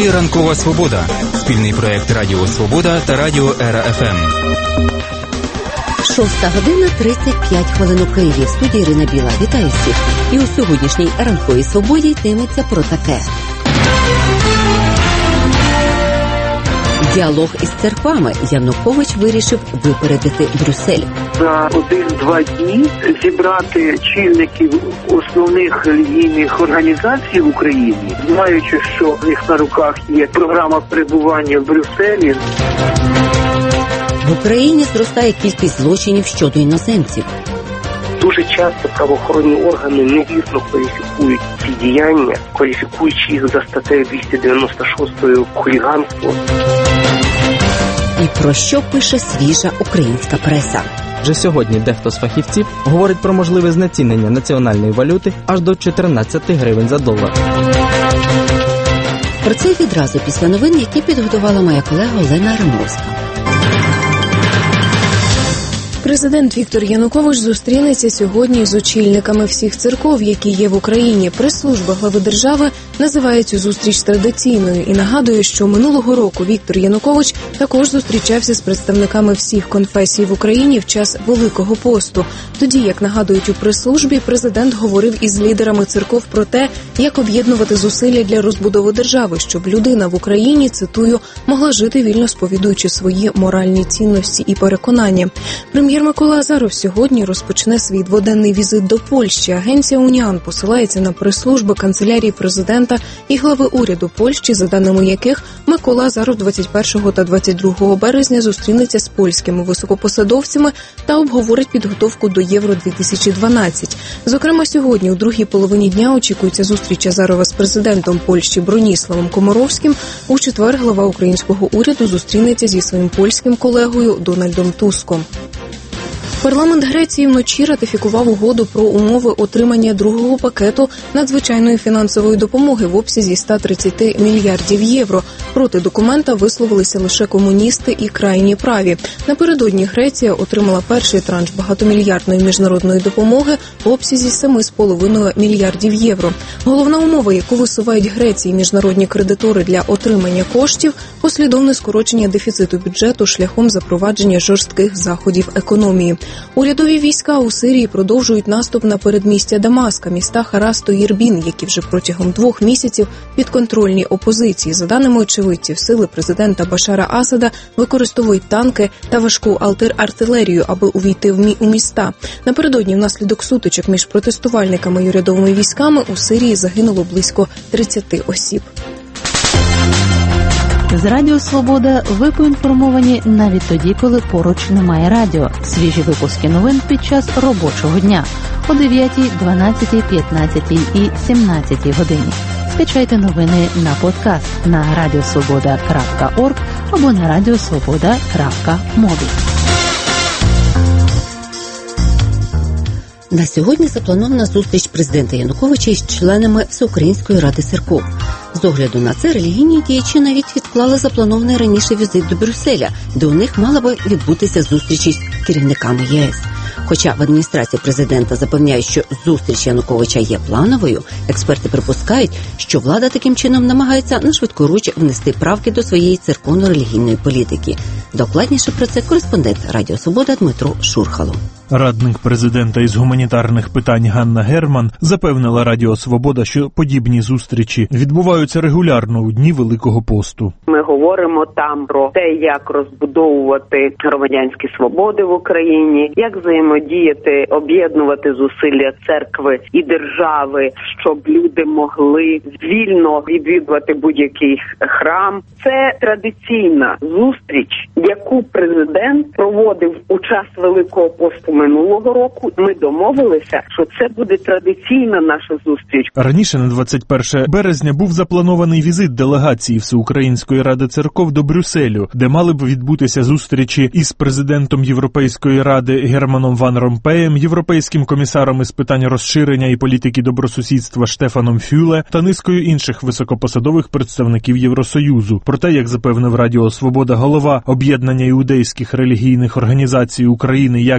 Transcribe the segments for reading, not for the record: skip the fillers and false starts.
ефірі «Ранкова Свобода» – спільний проєкт Радіо Свобода та Радіо Ера ФМ. 6:35 у Києві. В студії Ірина Біла. Вітаю всіх. І у сьогоднішній «Ранковій Свободі» йтиметься про таке. Діалог із церквами. Янукович вирішив випередити Брюссель. За 1-2 дні зібрати чинників основних релігійних організацій в Україні, знаючи, що в них на руках є програма перебування в Брюсселі. В Україні зростає кількість злочинів щодо іноземців. Дуже часто правоохоронні органи невірно кваліфікують ці діяння, кваліфікуючи їх за статтею 296 хуліганство. І про що пише свіжа українська преса? Вже сьогодні дехто з фахівців говорить про можливе знецінення національної валюти аж до 14 гривень за долар. Про це відразу після новин, які підготувала моя колега Олена Римовська. Президент Віктор Янукович зустрінеться сьогодні з очільниками всіх церков, які є в Україні. Прес-служба глави держави називає цю зустріч традиційною і нагадує, що минулого року Віктор Янукович також зустрічався з представниками всіх конфесій в Україні в час Великого посту. Тоді, як нагадують у прес-службі, президент говорив із лідерами церков про те, як об'єднувати зусилля для розбудови держави, щоб людина в Україні, цитую, могла жити вільно сповідуючи свої моральні цінності і переконання. Прем'єр Микола Азаров сьогодні розпочне свій дводенний візит до Польщі. Агенція «Уніан» посилається на прес-служби канцелярії президента і глави уряду Польщі, за даними яких Микола Азаров 21 та 22 березня зустрінеться з польськими високопосадовцями та обговорить підготовку до Євро-2012. Зокрема, сьогодні у другій половині дня очікується зустріч Азарова з президентом Польщі Броніславом Комаровським. У четвер глава українського уряду зустрінеться зі своїм польським колегою Дональдом Туском. Парламент Греції вночі ратифікував угоду про умови отримання другого пакету надзвичайної фінансової допомоги в обсязі 130 мільярдів євро. Проти документа висловилися лише комуністи і крайні праві. Напередодні Греція отримала перший транш багатомільярдної міжнародної допомоги в обсязі 7,5 мільярдів євро. Головна умова, яку висувають Греції міжнародні кредитори для отримання коштів – послідовне скорочення дефіциту бюджету шляхом запровадження жорстких заходів економії. Урядові війська у Сирії продовжують наступ на передмістя Дамаска, міста Харас та Єрбін, які вже протягом 2 місяців підконтрольні опозиції. За даними очевидців, сили президента Башара Асада використовують танки та важку артилерію, аби увійти у міста. Напередодні внаслідок сутичок між протестувальниками і урядовими військами у Сирії загинуло близько 30 осіб. З Радіо Свобода ви поінформовані навіть тоді, коли поруч немає радіо. Свіжі випуски новин під час робочого дня о 9, 12, 15 і 17 годині. Скачайте новини на подкаст на radiosvoboda.org або на radiosvoboda.mobi. На сьогодні запланована зустріч президента Януковича із членами Всеукраїнської ради церков. З огляду на це релігійні діячі навіть відклали запланований раніше візит до Брюсселя, де у них мала би відбутися зустріч із керівниками ЄС. Хоча в адміністрації президента запевняють, що зустріч Януковича є плановою, експерти припускають, що влада таким чином намагається на швидкоруч внести правки до своєї церковно-релігійної політики. Докладніше про це кореспондент Радіо Свобода Дмитро Шурхало. Радник президента із гуманітарних питань Ганна Герман запевнила Радіо Свобода, що подібні зустрічі відбуваються регулярно у дні Великого посту. Ми говоримо там про те, як розбудовувати громадянські свободи в Україні, як взаємодіяти, об'єднувати зусилля церкви і держави, щоб люди могли вільно відвідувати будь-який храм. Це традиційна зустріч, яку президент проводив у час Великого посту минулого року. Ми домовилися, що це буде традиційна наша зустріч. Раніше на 21 березня був запланований візит делегації Всеукраїнської ради церков до Брюсселю, де мали б відбутися зустрічі із президентом Європейської ради Германом Ван Ромпеєм, європейським комісаром із питань розширення і політики добросусідства Штефаном Фюле та низкою інших високопосадових представників Євросоюзу. Проте, як запевнив Радіо Свобода голова об'єднання іудейських релігійних організацій України Яків Довбиш,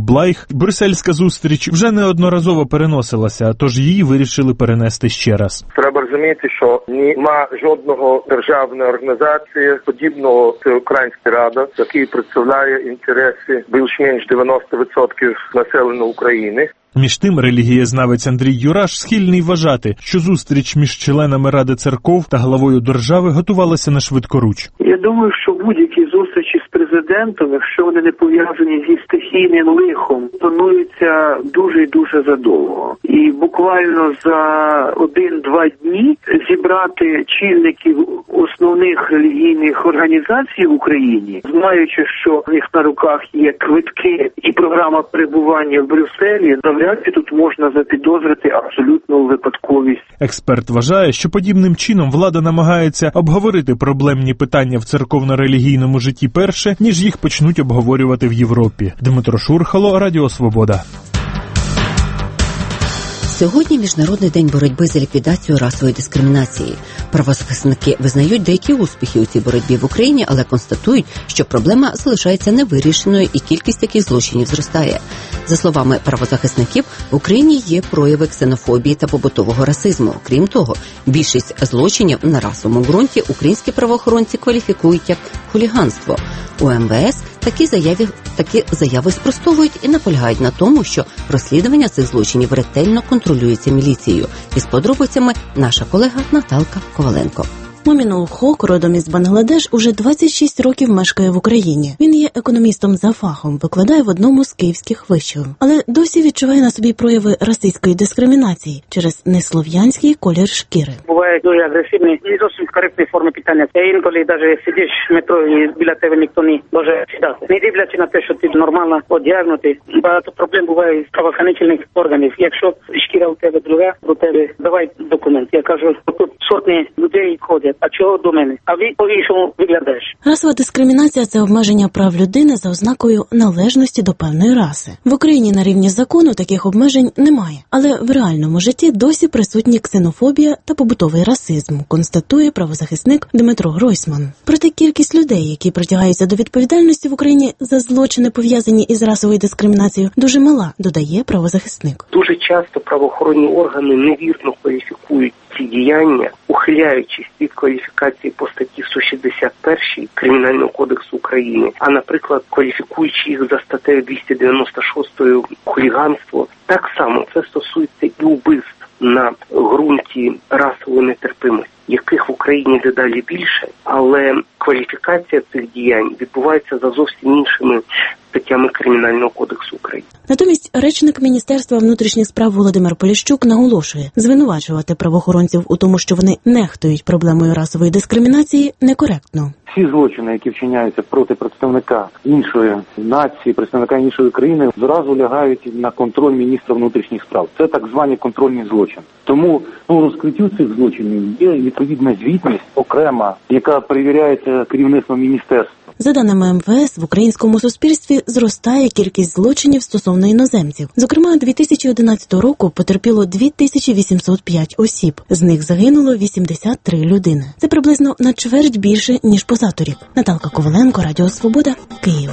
Блайх, брюссельська зустріч вже неодноразово переносилася, тож її вирішили перенести ще раз. Треба розуміти, що нема жодного державної організації, подібного Всеукраїнська Рада, який представляє інтереси більш-менш 90% населення України. Між тим, релігієзнавець Андрій Юраш схильний вважати, що зустріч між членами Ради церков та главою держави готувалася на швидкоруч. Я думаю, що будь-які зустрічі з президентом, якщо вони не пов'язані зі стихійним лихом, плануються дуже і дуже задовго. І буквально за 1-2 дні зібрати чільників основних релігійних організацій в Україні, знаючи, що в них на руках є квитки і програма перебування в Брюсселі, навряд чи тут можна запідозрити абсолютну випадковість. Експерт вважає, що подібним чином влада намагається обговорити проблемні питання в церковно-релігійному житті перше, ніж їх почнуть обговорювати в Європі. Дмитро Шурхало, Радіо Свобода. Сьогодні Міжнародний день боротьби за ліквідацію расової дискримінації. Правозахисники визнають деякі успіхи у цій боротьбі в Україні, але констатують, що проблема залишається невирішеною і кількість таких злочинів зростає. За словами правозахисників, в Україні є прояви ксенофобії та побутового расизму. Крім того, більшість злочинів на расовому ґрунті українські правоохоронці кваліфікують як хуліганство. У МВС такі заяви спростовують і наполягають на тому, що розслідування цих злочинів ретельно контролюється міліцією. Із подробицями наша колега Наталка Коваленко. Мумінул Хок, родом із Бангладеш, уже 26 років мешкає в Україні. Він є економістом за фахом, викладає в одному з київських вишів. Але досі відчуває на собі прояви расистської дискримінації через неслов'янський колір шкіри. Буває дуже агресивні, не зовсім коректні форми питання. Це інколи навіть сидиш в метро і біля тебе ніхто не може сідати. Не дивлячи на те, що ти нормально одягнутий. Багато проблем буває з правоохоронних органів. Якщо шкіра у тебе друга, у тебе давай документ. Я кажу, тут сотні людей ходять. А чого до мене? А ви по-іншому виглядаєш. Расова дискримінація – це обмеження прав людини за ознакою належності до певної раси. В Україні на рівні закону таких обмежень немає. Але в реальному житті досі присутні ксенофобія та побутовий расизм, констатує правозахисник Дмитро Гройсман. Проте кількість людей, які притягаються до відповідальності в Україні за злочини, пов'язані із расовою дискримінацією, дуже мала, додає правозахисник. Дуже часто правоохоронні органи невірно кваліфікують ці діяння, ухиляючись від кваліфікації по статті 161 Кримінального кодексу України, а, наприклад, кваліфікуючи їх за статтею 296 хуліганство. Так само це стосується і убивств на ґрунті расової нетерпимості, яких в Україні дедалі більше, але кваліфікація цих діянь відбувається за зовсім іншими статтями Кримінального кодексу України. Натомість речник Міністерства внутрішніх справ Володимир Поліщук наголошує, звинувачувати правоохоронців у тому, що вони нехтують проблемою расової дискримінації, некоректно. Всі злочини, які вчиняються проти представника іншої нації, представника іншої країни, зразу лягають на контроль міністра внутрішніх справ. Це так звані контрольні злочини. Тому по розкриттю цих злочинів є відповідна звітність окрема, яка перевіряється керівництвом міністерства. За даними МВС, в українському суспільстві зростає кількість злочинів стосовно іноземців. Зокрема, 2011 року потерпіло 2805 осіб. З них загинуло 83 людини. Це приблизно на чверть більше, ніж позаторік. Наталка Коваленко, Радіо Свобода, Київ.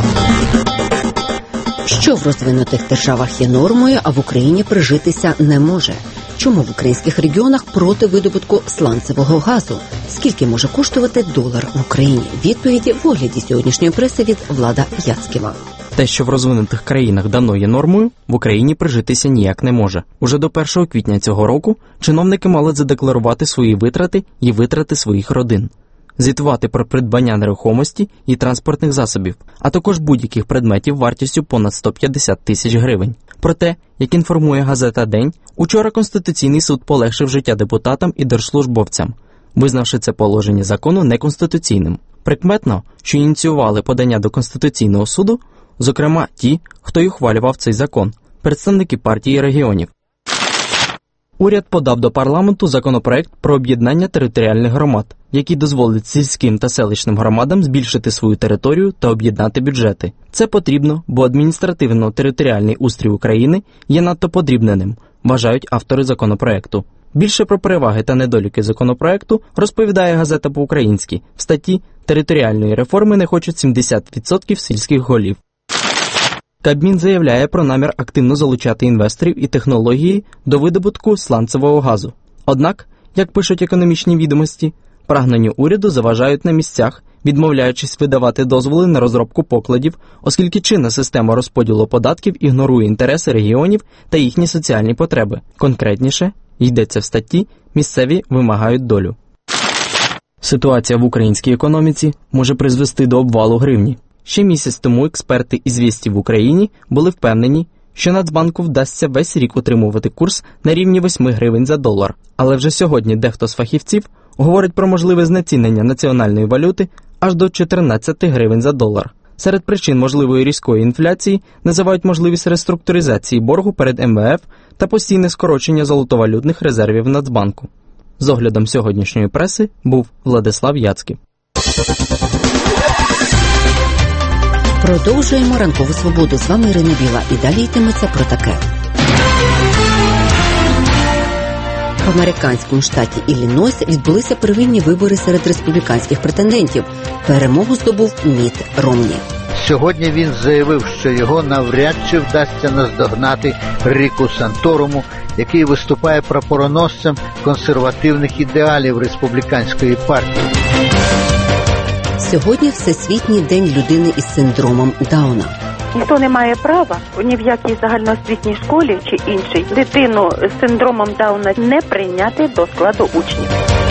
Що в розвинутих державах є нормою, а в Україні прижитися не може? Чому в українських регіонах проти видобутку сланцевого газу? Скільки може коштувати долар в Україні? Відповіді в огляді сьогоднішньої преси від Влада Яцьківа. Те, що в розвинутих країнах давно є нормою, в Україні прижитися ніяк не може. Уже до 1 квітня цього року чиновники мали задекларувати свої витрати і витрати своїх родин. Звітувати про придбання нерухомості і транспортних засобів, а також будь-яких предметів вартістю понад 150 тисяч гривень. Проте, як інформує газета «День», учора Конституційний суд полегшив життя депутатам і держслужбовцям, визнавши це положення закону неконституційним. Прикметно, що ініціювали подання до Конституційного суду, зокрема ті, хто й ухвалював цей закон – представники партії регіонів. Уряд подав до парламенту законопроект про об'єднання територіальних громад, який дозволить сільським та селищним громадам збільшити свою територію та об'єднати бюджети. Це потрібно, бо адміністративно-територіальний устрій України є надто подрібненим, вважають автори законопроекту. Більше про переваги та недоліки законопроекту розповідає газета по-українськи. В статті «Територіальної реформи не хочуть 70% сільських голів». Кабмін заявляє про намір активно залучати інвесторів і технології до видобутку сланцевого газу. Однак, як пишуть економічні відомості, прагненню уряду заважають на місцях, відмовляючись видавати дозволи на розробку покладів, оскільки чинна система розподілу податків ігнорує інтереси регіонів та їхні соціальні потреби. Конкретніше, йдеться в статті «Місцеві вимагають долю». Ситуація в українській економіці може призвести до обвалу гривні. Ще місяць тому експерти «Ізвєстій» в Україні були впевнені, що Нацбанку вдасться весь рік утримувати курс на рівні 8 гривень за долар. Але вже сьогодні дехто з фахівців говорить про можливе знецінення національної валюти аж до 14 гривень за долар. Серед причин можливої різкої інфляції називають можливість реструктуризації боргу перед МВФ та постійне скорочення золотовалютних резервів Нацбанку. З оглядом сьогоднішньої преси був Владислав Яцьків. Продовжуємо ранкову свободу. З вами Ірина Біла. І далі йтиметься про таке. В американському штаті Іллінойс відбулися первинні вибори серед республіканських претендентів. Перемогу здобув Мітт Ромні. Сьогодні він заявив, що його навряд чи вдасться наздогнати Ріку Санторуму, який виступає прапороносцем консервативних ідеалів республіканської партії. Сьогодні Всесвітній день людини із синдромом Дауна. Ніхто не має права ні в якій загальноосвітній школі чи іншій дитину з синдромом Дауна не прийняти до складу учнів.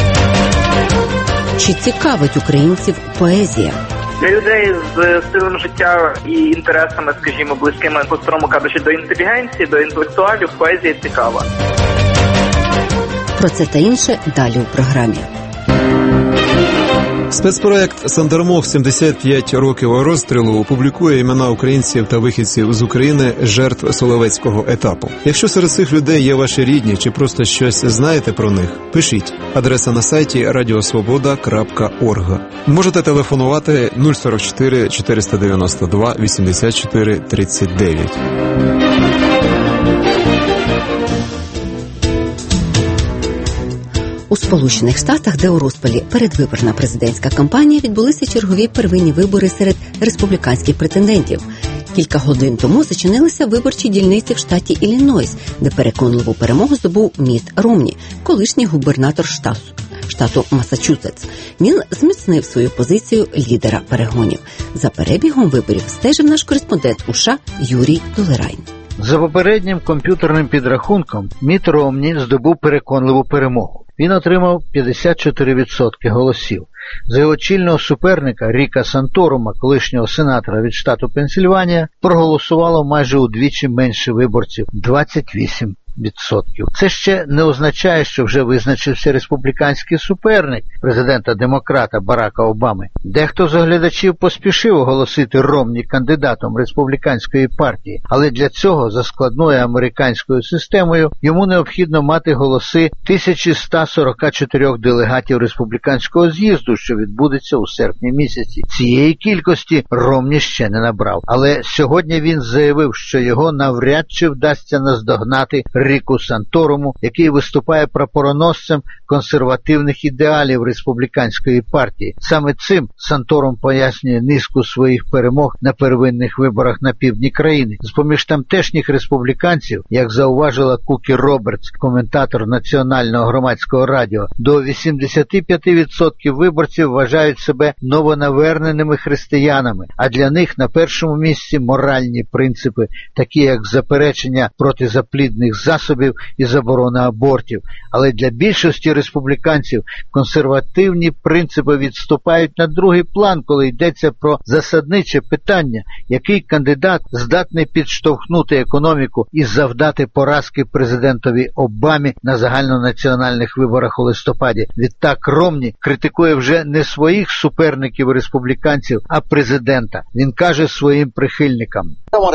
Чи цікавить українців поезія? Для людей з стилем життя і інтересами, скажімо, близькими, по-старому кажучи, до інтелігенції, до інтелектуалів, поезія цікава. Про це та інше далі у програмі. Спецпроект «Сандермох. 75 років розстрілу» публікує імена українців та вихідців з України, жертв Соловецького етапу. Якщо серед цих людей є ваші рідні чи просто щось знаєте про них, пишіть. Адреса на сайті radiosvoboda.org. Можете телефонувати 044 492 84 39. У Сполучених Штатах, де у розпалі передвиборна президентська кампанія, відбулися чергові первинні вибори серед республіканських претендентів. Кілька годин тому зачинилися виборчі дільниці в штаті Іллінойс, де переконливу перемогу здобув Мітт Ромні, колишній губернатор штату Масачусетс. Він зміцнив свою позицію лідера перегонів. За перебігом виборів стежив наш кореспондент у США Юрій Толерайн. За попереднім комп'ютерним підрахунком, Мітт Ромні здобув переконливу перемогу. Він отримав 54% голосів. За його чільного суперника Ріка Санторума, колишнього сенатора від штату Пенсільванія, проголосувало майже удвічі менше виборців – 28%. Це ще не означає, що вже визначився республіканський суперник президента-демократа Барака Обами. Дехто з оглядачів поспішив оголосити Ромні кандидатом республіканської партії, але для цього за складною американською системою йому необхідно мати голоси 1144 делегатів республіканського з'їзду, що відбудеться у серпні місяці. Цієї кількості Ромні ще не набрав. Але сьогодні він заявив, що його навряд чи вдасться наздогнати Ріку Санторуму, який виступає прапороносцем консервативних ідеалів республіканської партії. Саме цим Санторум пояснює низку своїх перемог на первинних виборах на півдні країни. З-поміж тамтешніх республіканців, як зауважила Кукі Робертс, коментатор Національного громадського радіо, до 85% виборців вважають себе новонаверненими християнами, а для них на першому місці моральні принципи, такі як заперечення протизаплідних засобів і заборона абортів. Але для більшості республіканців консервативні принципи відступають на другий план, коли йдеться про засадниче питання, який кандидат здатний підштовхнути економіку і завдати поразки президентові Обамі на загальнонаціональних виборах у листопаді. Відтак Ромні критикує вже не своїх суперників-республіканців, а президента. Він каже своїм прихильникам: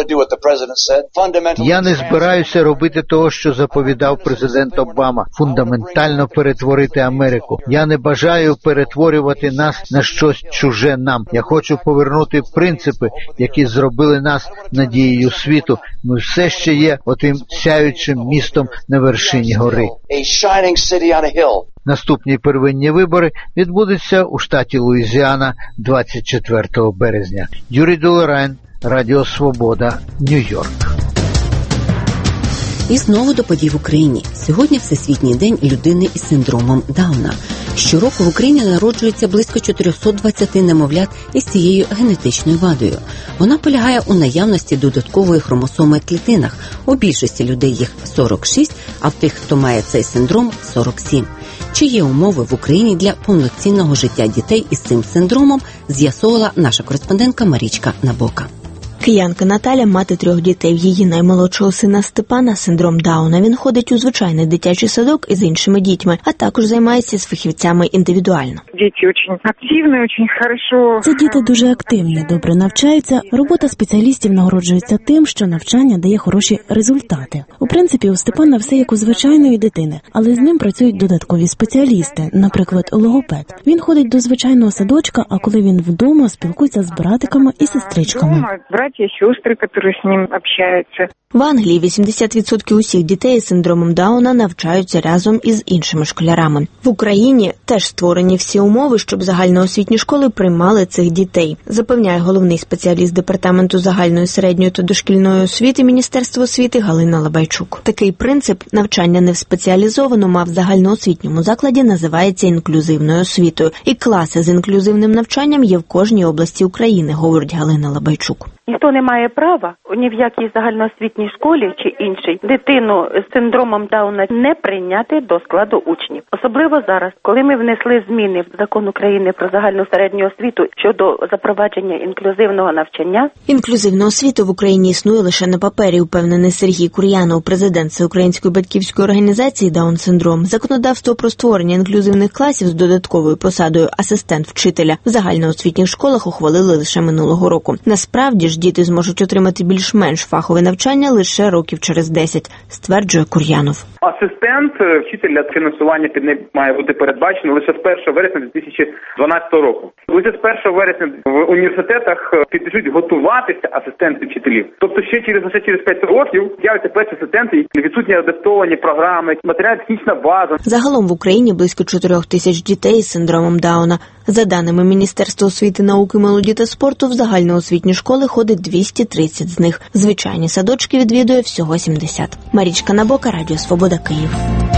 «Я не збираюся робити того, що заповідав президент Обама, фундаментально перетворити Америку. Я не бажаю перетворювати нас на щось чуже нам. Я хочу повернути принципи, які зробили нас надією світу. Ми все ще є отим сяючим містом на вершині гори». Наступні первинні вибори відбудуться у штаті Луїзіана 24 березня. Юрій Толерайн, Радіо Свобода, Нью-Йорк. І знову до подій в Україні. Сьогодні Всесвітній день людини із синдромом Дауна. Щороку в Україні народжується близько 420 немовлят із цією генетичною вадою. Вона полягає у наявності додаткової хромосоми в клітинах. У більшості людей їх 46, а в тих, хто має цей синдром, 47. Чи є умови в Україні для повноцінного життя дітей із цим синдромом, з'ясовувала наша кореспондентка Марічка Набока. Киянка Наталя – мати 3 дітей. В її наймолодшого сина Степана – синдром Дауна. Він ходить у звичайний дитячий садок із іншими дітьми, а також займається з фахівцями індивідуально. Діти дуже активні, дуже хорошо. Ці діти дуже активні, добре навчаються. Робота спеціалістів нагороджується тим, що навчання дає хороші результати. У принципі, у Степана все як у звичайної дитини, але з ним працюють додаткові спеціалісти, наприклад, логопед. Він ходить до звичайного садочка, а коли він вдома, спілкується з братиками і сестричками. Братья и сестры, которые с ним общаются. В Англії 80% усіх дітей з синдромом Дауна навчаються разом із іншими школярами. В Україні теж створені всі умови, щоб загальноосвітні школи приймали цих дітей, запевняє головний спеціаліст Департаменту загальної середньої та дошкільної освіти Міністерства освіти Галина Лабайчук. Такий принцип навчання не в спеціалізованому, а в загальноосвітньому закладі називається інклюзивною освітою. І класи з інклюзивним навчанням є в кожній області України, говорить Галина Лабайчук. Ніхто не має права ні в якій загальноосвітній школі чи іншій дитину з синдромом Дауна не прийняти до складу учнів. Особливо зараз, коли ми внесли зміни в Закон України про загальну середню освіту щодо запровадження інклюзивного навчання. Інклюзивна освіта в Україні існує лише на папері, упевнений Сергій Кур'янов, президент Всеукраїнської батьківської організації «Даун-синдром». Законодавство про створення інклюзивних класів з додатковою посадою асистент вчителя в загальноосвітніх школах ухвалили лише минулого року. Насправді ж діти зможуть отримати більш-менш фахове навчання лише років через 10, стверджує Кур'янов. Асистент вчителя, фінансування під ним має бути передбачено лише з 1 вересня 2012 року. Лише з 1 вересня в університетах підуть готуватися асистенти вчителів. Тобто ще через 5 років з'являться перші асистенти, відсутні адаптовані програми, матеріально-технічна база. Загалом в Україні близько 4 тисяч дітей з синдромом Дауна. За даними Міністерства освіти, науки, молоді та спорту, в загальноосвітні школи ходить 230 з них. Звичайні садочки відвідує всього 70. Марічка Набока, Радіо Свобода, Київ.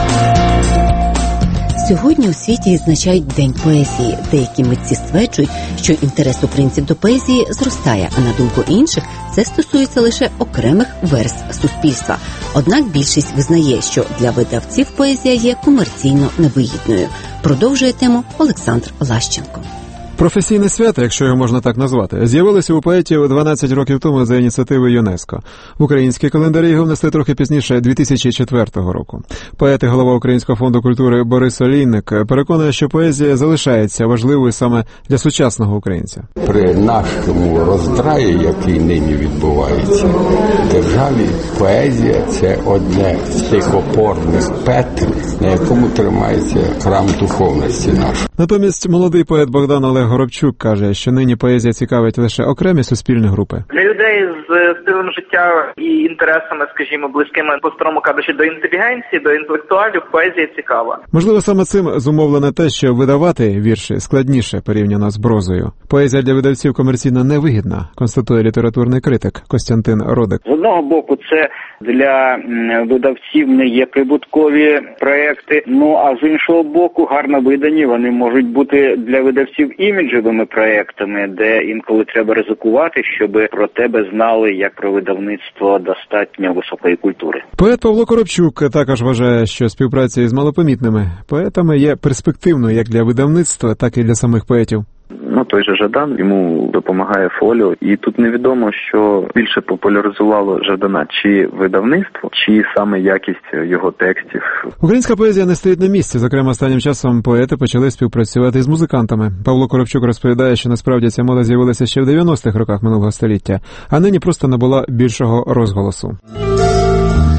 Сьогодні у світі відзначають День поезії. Деякі митці стверджують, що інтерес українців до поезії зростає, а на думку інших, це стосується лише окремих верств суспільства. Однак більшість визнає, що для видавців поезія є комерційно невигідною. Продовжує тему Олександр Лащенко. Професійне свято, якщо його можна так назвати, з'явилося у поетів 12 років тому за ініціативи ЮНЕСКО. В українські календарі його внесли трохи пізніше, 2004 року. Поет і голова Українського фонду культури Борис Олійник переконує, що поезія залишається важливою саме для сучасного українця. При нашому роздраї, який нині відбувається в державі, поезія – це одне з тих опорних петель, на якому тримається храм духовності нашої. Натомість молодий поет Богдан Олег Горобчук каже, що нині поезія цікавить лише окремі суспільні групи. Для людей з стилем життя і інтересами, скажімо, близькими по-старому кажучи, до інтелігенції, до інтелектуалів, поезія цікава. Можливо, саме цим зумовлене те, що видавати вірші складніше порівняно з прозою. Поезія для видавців комерційно невигідна, констатує літературний критик Костянтин Родик. З одного боку, це для видавців не є прибуткові проекти, а з іншого боку, гарно видані вони можуть бути для видавців іміджевими проектами, де інколи треба ризикувати, щоб про тебе знали як про видавництво достатньо високої культури. Поет Павло Коробчук також вважає, що співпраця із малопомітними поетами є перспективною як для видавництва, так і для самих поетів. Той же Жадан, йому допомагає Фоліо, і тут невідомо, що більше популяризувало Жадана, чи видавництво, чи саме якість його текстів. Українська поезія не стоїть на місці, зокрема останнім часом поети почали співпрацювати з музикантами. Павло Коробчук розповідає, що насправді ця мода з'явилася ще в 90-х роках минулого століття, а нині просто набула більшого розголосу.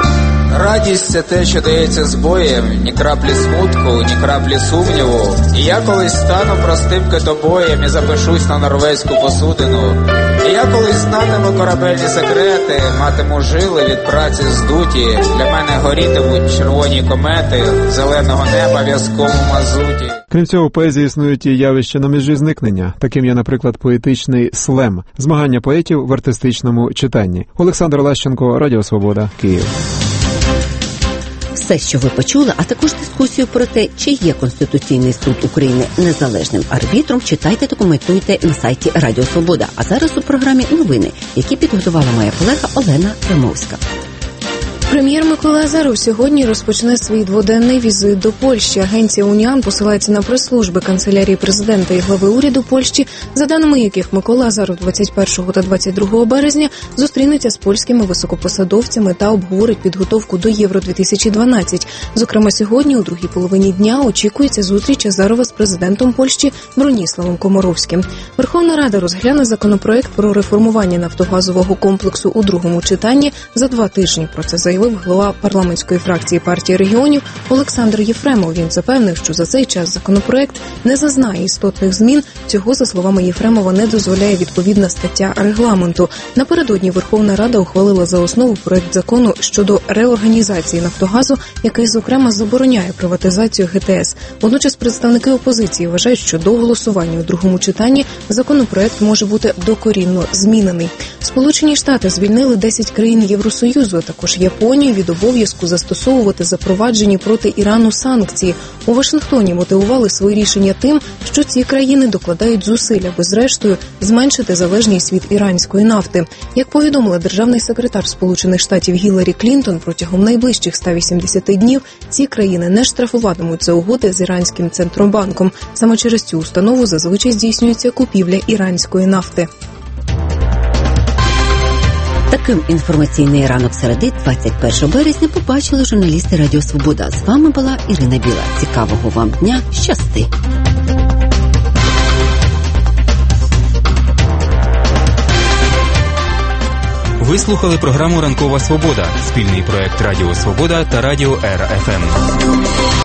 Радість – це те, що дається з боєм, ні краплі смутку, ні краплі сумніву. І я колись стану простим китобоєм і запишусь на норвезьку посудину. І я колись знатиму корабельні секрети, матиму жили від праці здуті. Для мене горітимуть червоні комети, зеленого неба в'язковому мазуті. Крім цього, в поезії існують і явища на межі зникнення. Таким є, наприклад, поетичний слем – змагання поетів в артистичному читанні. Олександр Лащенко, Радіо Свобода, Київ. Все, що ви почули, а також дискусію про те, чи є Конституційний суд України незалежним арбітром, читайте та коментуйте на сайті Радіо Свобода. А зараз у програмі новини, які підготувала моя колега Олена Римовська. Прем'єр Микола Азаров сьогодні розпочне свій дводенний візит до Польщі. Агенція «Уніан» посилається на прес-служби Канцелярії президента і глави уряду Польщі, за даними яких Микола Азаров 21 та 22 березня зустрінеться з польськими високопосадовцями та обговорить підготовку до Євро-2012. Зокрема, сьогодні, у другій половині дня, очікується зустріч Азарова з президентом Польщі Броніславом Комаровським. Верховна Рада розгляне законопроект про реформування нафтогазового комплексу у другому читанні за 2 тижні. Про це заявив голова парламентської фракції партії регіонів Олександр Єфремов. Він запевнив, що за цей час законопроект не зазнає істотних змін. Цього, за словами Єфремова, не дозволяє відповідна стаття регламенту. Напередодні Верховна Рада ухвалила за основу проект закону щодо реорганізації Нафтогазу, який, зокрема, забороняє приватизацію ГТС. Водночас представники опозиції вважають, що до голосування у другому читанні законопроект може бути докорінно змінений. Сполучені Штати звільнили 10 країн Євросоюзу, а також Японію від обов'язку застосовувати запроваджені проти Ірану санкції. У Вашингтоні мотивували свої рішення тим, що ці країни докладають зусиль, аби зрештою зменшити залежність від іранської нафти. Як повідомила державний секретар Сполучених Штатів Гіларі Клінтон, протягом найближчих 180 днів ці країни не штрафуватимуть за угоди з іранським центробанком. Саме через цю установу зазвичай здійснюється купівля іранської нафти. Таким інформаційний ранок середи 21 березня побачили журналісти Радіо Свобода. З вами була Ірина Біла. Цікавого вам дня. Щасти! Ви слухали програму «Ранкова Свобода» – спільний проект Радіо Свобода та Радіо РФМ.